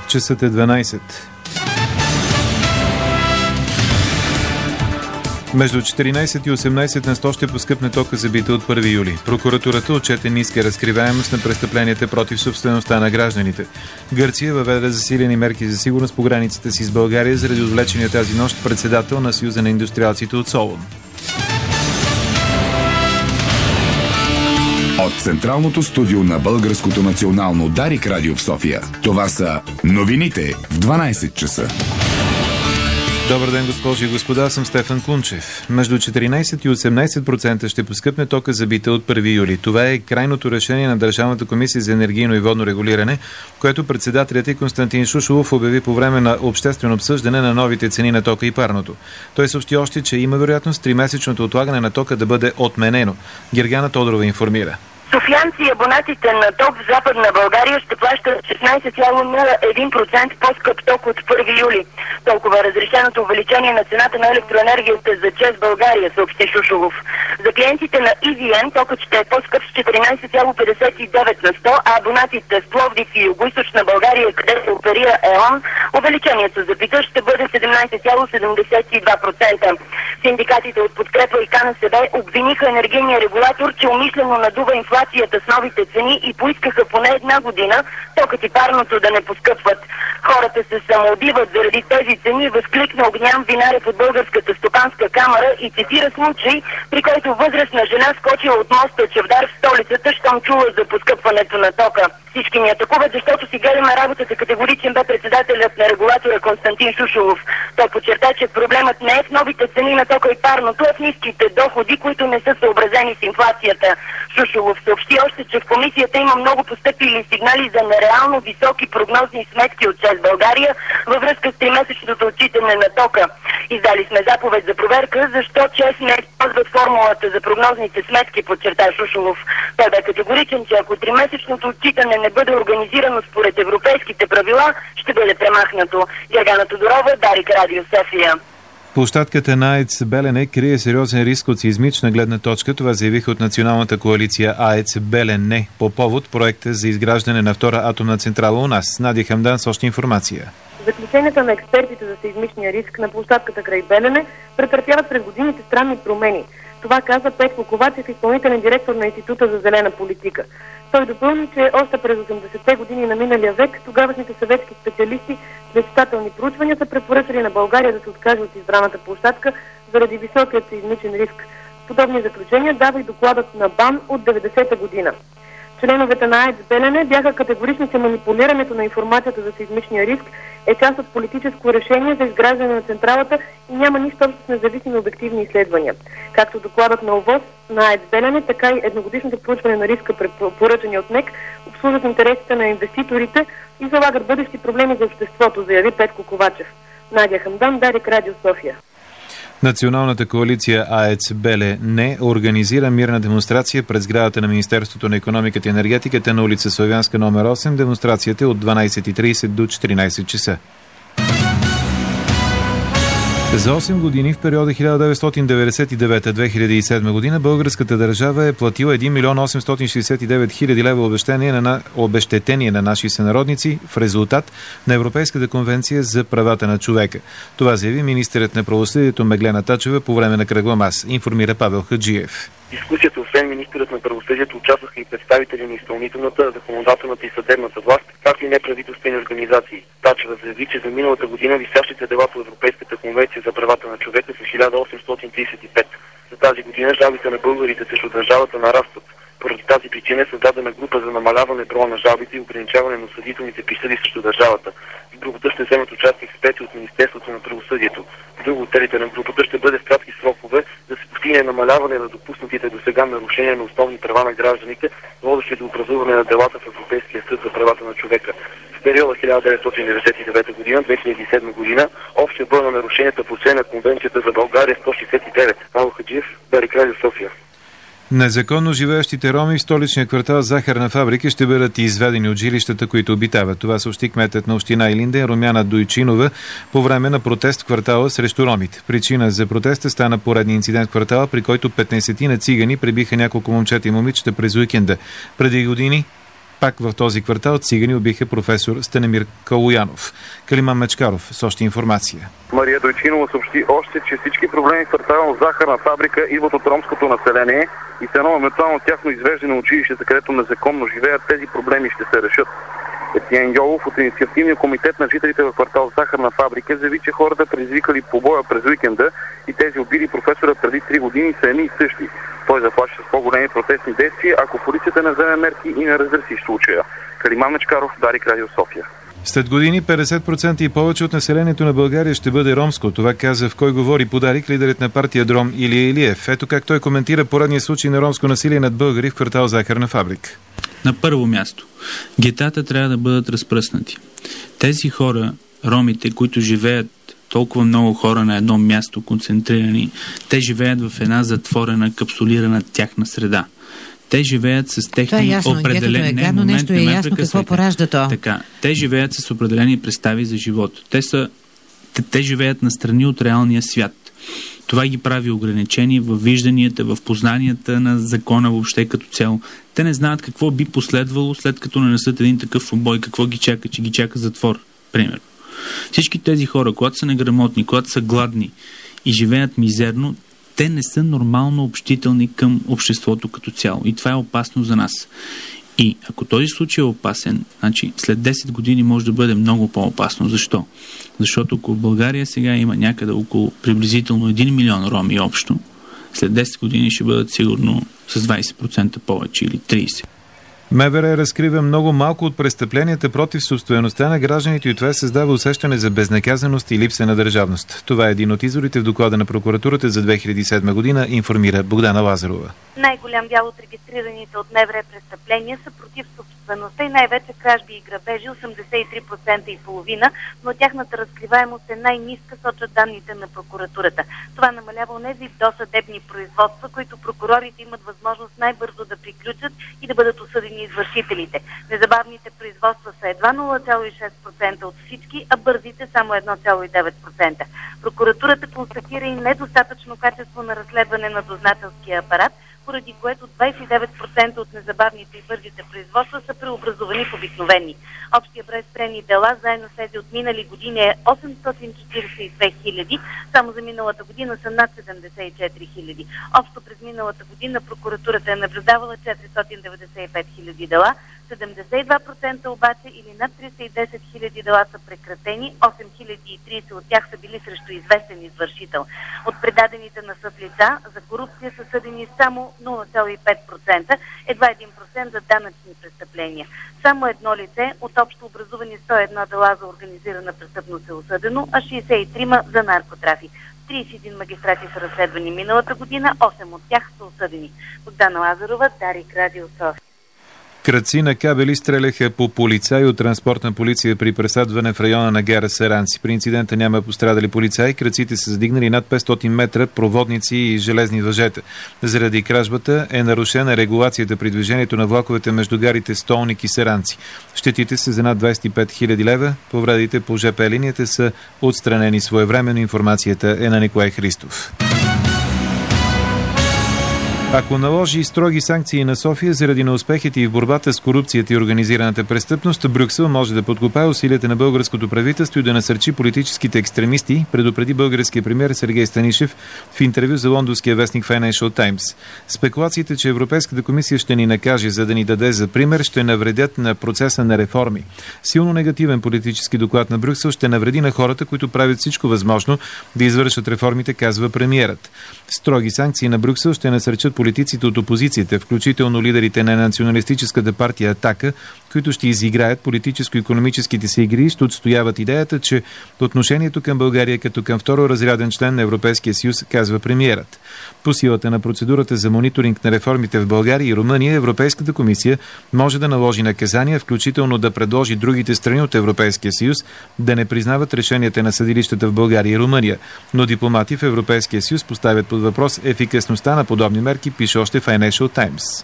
Часът е 12. Между 14 и 18 на 100 ще поскъпне тока за бита от 1 юли. Прокуратурата отчете ниска разкриваемост на престъпленията против собствеността на гражданите. Гърция въведе засилени мерки за сигурност по границата си с България заради отвлечения тази нощ председател на Съюза на индустриалците от Солун. От Централното студио на Българското национално Дарик радио в София. Това са новините в 12 часа. Добър ден, госпожи и господа, аз съм Стефан Кунчев. Между 14 и 18% ще поскъпне тока за бита от 1 юли. Това е крайното решение на Държавната комисия за енергийно и водно регулиране, което председателят и Константин Шушулов обяви по време на обществено обсъждане на новите цени на тока и парното. Той съобщи още, че има вероятност 3-месечното отлагане на тока да бъде отменено. Гергана Тодорова информира. Софиянци и абонатите на ток в Западна България ще плащат 16,01% по-скъп ток от 1 юли. Толкова разрешеното увеличение на цената на електроенергията за ЧЕЗ България, съобщи Шушулов. За клиентите на EVN токът ще е по-скъп с 14,59 на 100, а абонатите в Пловдив и Югоизточна България, където оперира ЕОН, увеличението за бита ще бъде 17,72%. Синдикатите от Подкрепа и КНСБ обвиниха енергийния регулатор, че умишлено надува инфлацията с новите цени и поискаха поне една година токът и парното да не поскъпват. Хората се самоубиват заради тези цени, възкликна Огнян Винарев от Българската стопанска камара и цитира случай, при който възрастна жена скочила от моста Чавдар в столицата, щом чула за поскъпването на тока. Всички ни атакуват, защото си гледаме работата. Категоричен бе председателят на регулатора Константин Шушулов. Той подчерта, че проблемът не е в новите цени на тока и парното, а в ниските доходи, които не са съобразени с инфлацията. Шушулов съобщи още, че в комисията има много постъпили сигнали за нереално високи прогнозни сметки от ЧЕЗ България във връзка с 3-месечното отчитане на тока. Издали сме заповед за проверка, защо ЧЕЗ не използват формулата за прогнозните сметки, подчерта Шушулов. Той бе категоричен, че ако 3-месечното отчитане не бъде организирано според европейските правила, ще бъде премахнато. Гергана Тодорова, Дарик радио София. Площадката на АЕЦ Белене крие сериозен риск от сеизмична гледна точка. Това заявиха от Националната коалиция АЕЦ Белене по повод проекта за изграждане на втора атомна централа у нас. Надя Хамдан с още информация. Заключенията на експертите за сеизмичния риск на площадката край Белене претърпяват през годините странни промени. Това каза Петко Ковачев, изпълнителен директор на Института за зелена политика. Той допълни, че още през 80-те години на миналия век тогавашните съветски специалисти с летателни проучвания са препоръчали на България да се откаже от избраната площадка заради високият сеизмичен риск. Подобни заключения дава и докладът на БАН от 90-та година. Членовете на АЕЦ Белене бяха категорични, че манипулирането на информацията за сеизмичния риск е част от политическо решение за изграждане на централата и няма нищо общо с независими обективни изследвания. Както докладът на ОВОС на АЕЦ Белене, така и едногодишното проучване на риска, поръчани от НЕК, обслужват интересите на инвеститорите и залагат бъдещи проблеми за обществото, заяви Петко Ковачев. Надя Хамдан, Дарик радио София. Националната коалиция АЕЦ Белене организира мирна демонстрация пред сградата на Министерството на икономиката и енергетиката на улица Славянска номер 8. Демонстрацията е от 12:30 до 14 часа. За 8 години в периода 1999-2007 година българската държава е платила 1 милион 869 хиляди лева обезщетение на наши сънародници в резултат на Европейската конвенция за правата на човека. Това заяви министърът на правосъдието Меглена Тачева по време на кръгла маса, информира Павел Хаджиев. Дискусията, освен министърът на правосъдието, участваха и представители на изпълнителната, законодателната и съдебната власт, както и неправителствени организации. Тачева заяви, че за миналата година висящите дела по Европейската конвенция за правата на човека са 1835. За тази година жалбите на българите срещу държавата нарастват. Поради тази причина е създадена група за намаляване броя на жалбите и ограничаване на осъдителните присъди срещу държавата. В групата ще вземат участие експерти от Министерството на правосъдието. Друго от целите на групата ще бъде в кратки срокове да се постигне намаляване на допуснатите до сега нарушения на основни права на гражданите, водещи до образуване на делата в Европейския съд за правата на човека. В периода 1999 година, 2007 година, общия брой на нарушенията по член на Конвенцията за България 169. Павел Хаджиев, Дарик радио София. Незаконно живеещите роми в столичния квартал Захарна фабрика ще бъдат изведени от жилищата, които обитават. Това съобщи кметът на община Илинден Румяна Дойчинова по време на протест в квартала срещу ромите. Причина за протеста стана поредния инцидент в квартала, при който 15 цигани пребиха няколко момчета и момичета през уикенда. Преди години Пак в този квартал цигани убиха професор Станемир Калоянов. Калиман Мечкаров с още информация. Мария Дойчинова съобщи още, че всички проблеми в квартала захарна фабрика идват от ромското население и с едно моментално тяхно извеждане от училището, където незаконно живеят, тези проблеми ще се решат. Етиен Йолов от инициативния комитет на жителите в квартал захарна фабрика заяви, че хората предизвикали побоя през уикенда и тези убили професора преди 3 години са едни и същи. Той заплаши с по-големи протестни действия, ако полицията не вземе мерки и не разреши случая. Калиман Мечкаров, Дарик Радио София. След години 50% и повече от населението на България ще бъде ромско. Това каза в Кой говори по Дарик лидерът на партия Дром Илия Илиев. Ето как той коментира поредния случай на ромско насилие над българи в квартал захарна фабрика. На първо място, гетата трябва да бъдат разпръснати. Тези хора, ромите, които живеят толкова много хора на едно място, концентрирани, те живеят в една затворена, капсулирана тяхна среда. Те живеят с техни определени... Гадно, нещо е ясно какво поражда то. Така, те живеят с определени представи за живот. Те живеят настрани от реалния свят. Това ги прави ограничени в вижданията, в познанията на закона въобще като цяло. Те не знаят какво би последвало, след като нанесат един такъв побой, какво ги чака, че ги чака затвор, примерно. Всички тези хора, когато са неграмотни, когато са гладни и живеят мизерно, те не са нормално общителни към обществото като цяло. И това е опасно за нас. И ако този случай е опасен, значи след 10 години може да бъде много по-опасно. Защо? Защото ако в България сега има някъде около приблизително 1 милион роми общо, след 10 години ще бъдат сигурно с 20% повече или 30%. МВР разкрива много малко от престъпленията против собствеността на гражданите и това създава усещане за безнаказаност и липса на държавност. Това е един от изводите в доклада на прокуратурата за 2007 година, информира Богдана Лазарова. Най-голям дял от регистрираните от МВР престъпления са против собствеността и най-вече кражби и грабежи 83% и половина, но тяхната разкриваемост е най-ниска, сочат данните на прокуратурата. Това намалява онези досъдебни производства, които прокурорите имат възможност най-бързо да приключат и да бъдат осъдени извършителите. Незабавните производства са едва 0,6% от всички, а бързите само 1,9%. Прокуратурата констатира и недостатъчно качество на разследване на дознателския апарат, поради което 29% от незабавните и бързите производства са преобразувани в обикновени. Общия брой спрени дела, заедно с тези от минали години е 842 хиляди, само за миналата година са над 74 хиляди. Общо през миналата година прокуратурата е наблюдавала 495 хиляди дела, 72% обаче или над 310 хиляди дела са прекратени, 8030 от тях са били срещу известен извършител. От предадените на съд лица за корупция са съдени само 0,5%, едва 1% за данъчни престъпления. Само едно лице от общо образувани 101 дела за организирана престъпност е осъдено, а 63 за наркотрафик. 31 магистрати са разследвани миналата година, 8 от тях са осъдени. Богдана Лазарова, Дарик Радио София. Крадци на кабели стреляха по полицаи от транспортна полиция при пресадване в района на гара Саранци. При инцидента няма пострадали полицаи. Крадците са задигнали над 500 метра проводници и железни въжета. Заради кражбата е нарушена регулацията при движението на влаковете между гарите Столник и Саранци. Щетите са за над 25 000 лева. Повредите по ЖП линията са отстранени своевременно. Информацията е на Николай Христов. Ако наложи строги санкции на София заради неуспехите и в борбата с корупцията и организираната престъпност, Брюксел може да подкопае усилията на българското правителство и да насърчи политическите екстремисти, предупреди българския премиер Сергей Станишев в интервю за лондонския вестник Financial Times. Спекулациите, че Европейската комисия ще ни накаже, за да ни даде за пример, ще навредят на процеса на реформи. Силно негативен политически доклад на Брюксел ще навреди на хората, които правят всичко възможно да извършат реформите, казва премиерът. Строги санкции на Брюксел ще насърчат политиците от опозицията, включително лидерите на националистическата партия Атака, които ще изиграят политическо-икономическите си игри и ще отстояват идеята, че отношението към България като към второразряден член на Европейския съюз, казва премиерът. По силата на процедурата за мониторинг на реформите в България и Румъния, Европейската комисия може да наложи наказания, включително да предложи другите страни от Европейския съюз да не признават решенията на съдилищата в България и Румъния. Но дипломати в Европейския съюз поставят под въпрос ефикасността на подобни мерки, пише още Financial Times.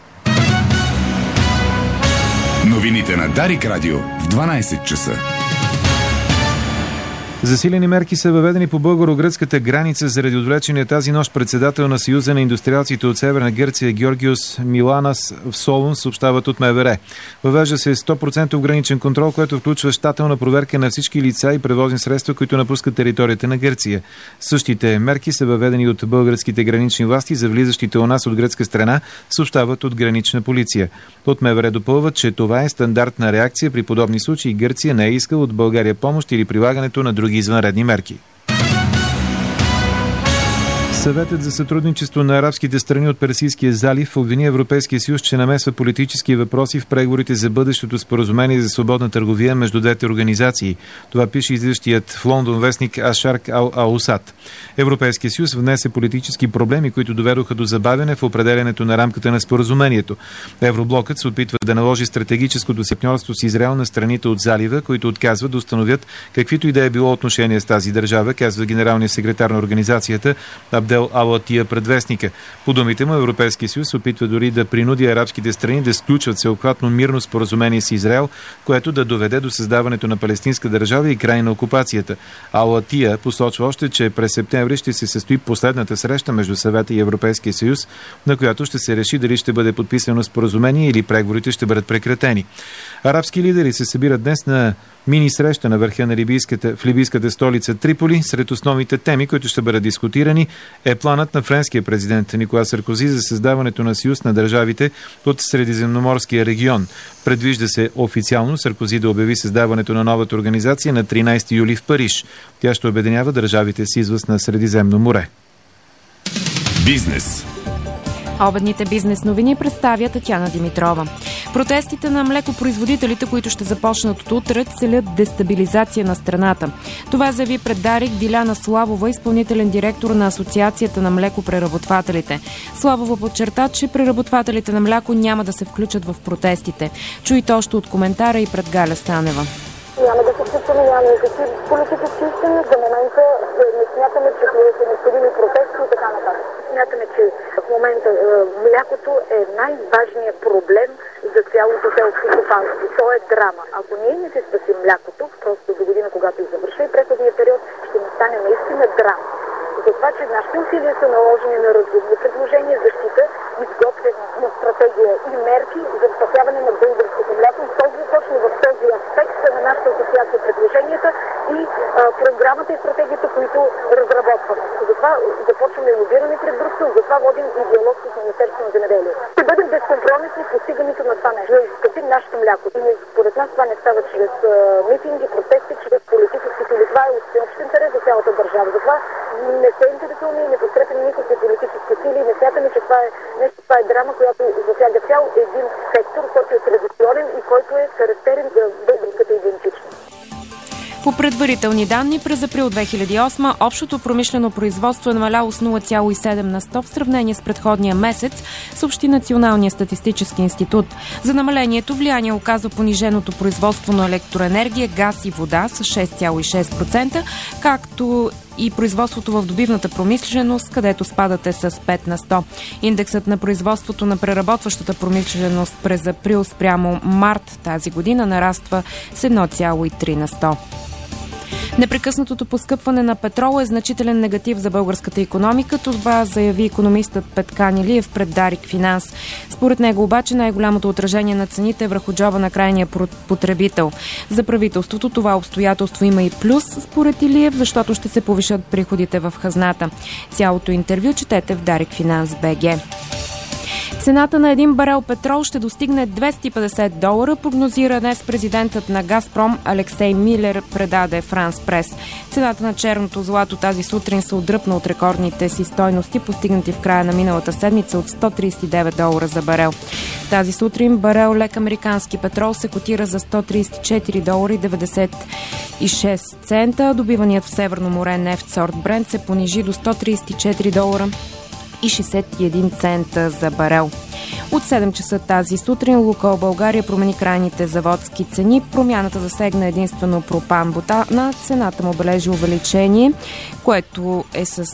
Новините на Дарик Радио в 12 часа. Засилени мерки са въведени по българо-гръцката граница заради отвлечения тази нощ председател на Съюза на индустриалците от Северна Гърция Георгиос Миланас в Солун, съобщават от МВР. Въвежда се 100% граничен контрол, което включва щателна проверка на всички лица и превозни средства, които напускат територията на Гърция. Същите мерки са въведени от българските гранични власти за влизащите у нас от гръцка страна, съобщават от гранична полиция. От МВР допълват, че това е стандартна реакция при подобни случаи. Гърция не е искала от България помощ или прилагането на други извънредни мерки. Съветът за сътрудничество на арабските страни от Персийския залив обвини Европейския съюз, че намесва политически въпроси в преговорите за бъдещото споразумение за свободна търговия между двете организации. Това пише излизащият в Лондон вестник Ашарк Ал-Аусад. Европейския съюз внесе политически проблеми, които доведоха до забавяне в определенето на рамката на споразумението. Евроблокът се опитва да наложи стратегическото партньорство с Израел на страните от залива, които отказват да установят каквито и да е било отношение с тази държава, казва генералният секретар на организацията Абдел Алатия пред вестника. По думите му, Европейския съюз се опитва дори да принуди арабските страни да сключват всеобхватно мирно споразумение с Израел, което да доведе до създаването на палестинска държава и край на окупацията. Алатия посочва още, че през септември ще се състои последната среща между Съвета и Европейския съюз, на която ще се реши дали ще бъде подписано споразумение или преговорите ще бъдат прекратени. Арабски лидери се събират днес на мини-среща на върха на в либийската столица Триполи. Сред основните теми, които ще бъдат дискутирани, е планът на френския президент Никола Саркози за създаването на съюз на държавите от Средиземноморския регион. Предвижда се официално Саркози да обяви създаването на новата организация на 13 юли в Париж. Тя ще обединява държавите с излъз на Средиземно море. Бизнес. Обедните бизнес новини представя Татяна Димитрова. Протестите на млекопроизводителите, които ще започнат от утре, целят дестабилизация на страната. Това заяви пред Дарик Диляна Славова, изпълнителен директор на Асоциацията на млекопреработвателите. Славова подчерта, че преработвателите на мляко няма да се включат в протестите. Чуйте още от коментара и пред Галя Станева. Няма да се включваме, няма никакви политически истини. За момента не смятаме, че са необходими протести и така нататък. Смятаме, че в момента млякото е най-важният проблем за цялото селско стопанство. То е драма. Ако ние не се спасим млякото, просто до година, когато и завърши преходния период, ще ни стане наистина драма. Затова, че нашите усилия са наложени на разумни предложения, защита, изготвяне на стратегия и мерки за спасяване на българското мляко. Точно в този аспект са на нашата асоциация предложенията и програмата и стратегията, които разработваме. Затова започваме лобиране пред Брюксел, затова водим и диалог с Министерството на земеделието. Ще бъдем безкомпромисни в постигането на това нещо. Да изкъпим нашето мляко. И според нас това не става чрез митинги, протести, чрез политически сили. Това е от всеобщ интерес за цялата държава. Затова не се интересуваме и не подкрепяме никакви политически сили и не смятаме, че това е нещо, това е драма, която засяга цял един сектор, който е традиционен и който е характерен за българската идентичност. По предварителни данни, през април 2008 общото промишлено производство е намаляло с 0,7 на 100 в сравнение с предходния месец, съобщи Националния статистически институт. За намалението влияние оказва пониженото производство на електроенергия, газ и вода с 6,6%, както и производството в добивната промишленост, където спадът е с 5 на 100. Индексът на производството на преработващата промишленост през април спрямо март тази година нараства с 1,3 на 100. Непрекъснатото поскъпване на петрола е значителен негатив за българската икономика. Това заяви икономистът Петкан Илиев пред Дарик Финанс. Според него обаче най-голямото отражение на цените е върху джоба на крайния потребител. За правителството това обстоятелство има и плюс, според Илиев, защото ще се повишат приходите в хазната. Цялото интервю четете в Дарик Финанс БГ. Цената на един барел петрол ще достигне $250, прогнозира днес президентът на Газпром Алексей Милер, предаде Франс Прес. Цената на черното злато тази сутрин се отдръпна от рекордните си стойности, постигнати в края на миналата седмица от $139 за барел. Тази сутрин барел лек американски петрол се котира за $134,96. Добиваният в Северно море нефт сорт Брент се понижи до $134,61 за барел. От 7 часа тази сутрин Лукойл България промени крайните заводски цени. Промяната засегна единствено пропан-бутана. Цената му бележи увеличение, което е с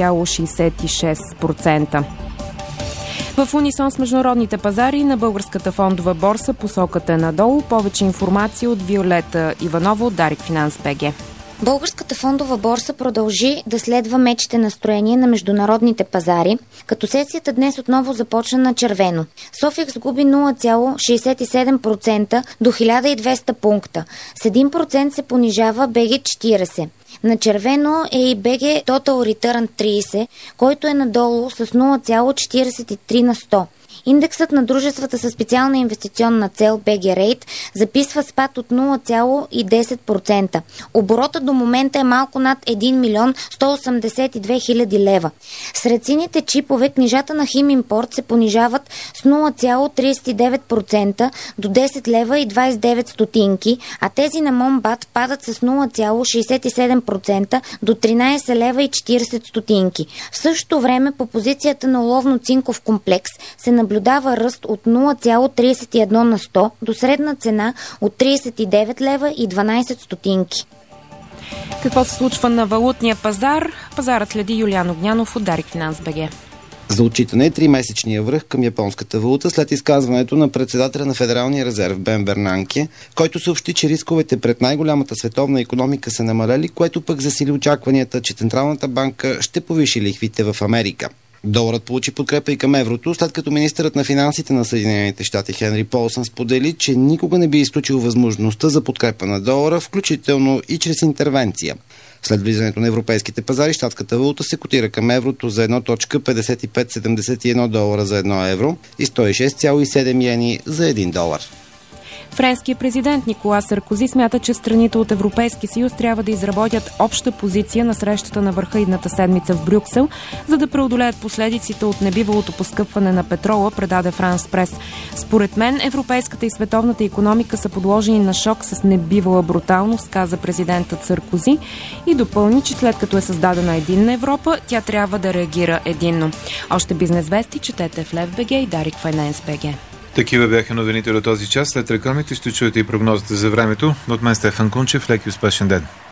2,66%. В унисон с международните пазари на българската фондова борса посоката е надолу. Повече информация от Виолета Иванова от Дарик Финанс БГ. Българската фондова борса продължи да следва мечите настроение на международните пазари, като сесията днес отново започна на червено. Софикс губи 0,67% до 1200 пункта. С 1% се понижава БГ40. На червено е и БГ Total Return 30, който е надолу с 0,43 на 100. Индексът на дружествата със специална инвестиционна цел BG Rate записва спад от 0,10%. Оборотът до момента е малко над 1 милион 182 хиляди лева. Сред сините чипове книжата на Химимпорт се понижават с 0,39% до 10 лева и 29 стотинки, а тези на Момбат падат с 0,67% до 13 лева и 40 стотинки. В същото време по позицията на оловно-цинков комплекс се наблюдава ръст от 0,31 на 100 до средна цена от 39 лева и 12 стотинки. Какво се случва на валутния пазар? Пазарът следи Юлиан Огнянов от Дарик Финанс БГ. За отчитане е 3-месечния връх към японската валута след изказването на председателя на Федералния резерв Бен Бернанке, който съобщи, че рисковете пред най-голямата световна икономика са намалели, което пък засили очакванията, че Централната банка ще повиши лихвите в Америка. Доларът получи подкрепа и към еврото, след като министърът на финансите на Съединените щати Хенри Полсън сподели, че никога не би изключил възможността за подкрепа на долара, включително и чрез интервенция. След влизането на европейските пазари, щатската валута се котира към еврото за 1,5571 долара за 1 евро и 106,7 йени за 1 долар. Френският президент Никола Саркози смята, че страните от Европейски съюз трябва да изработят обща позиция на срещата на върха идната седмица в Брюксел, за да преодолеят последиците от небивалото поскъпване на петрола, предаде Франс Прес. Според мен, европейската и световната икономика са подложени на шок с небивала бруталност, каза президентът Саркози и допълни, че след като е създадена единна Европа, тя трябва да реагира единно. Още бизнес вести четете в Лев БГ и Дарик Финанс БГ. Такива бяха новините до този час. След рекламите ще чуете и прогнозата за времето. От мен Стефан Кунчев. Лек и успешен ден.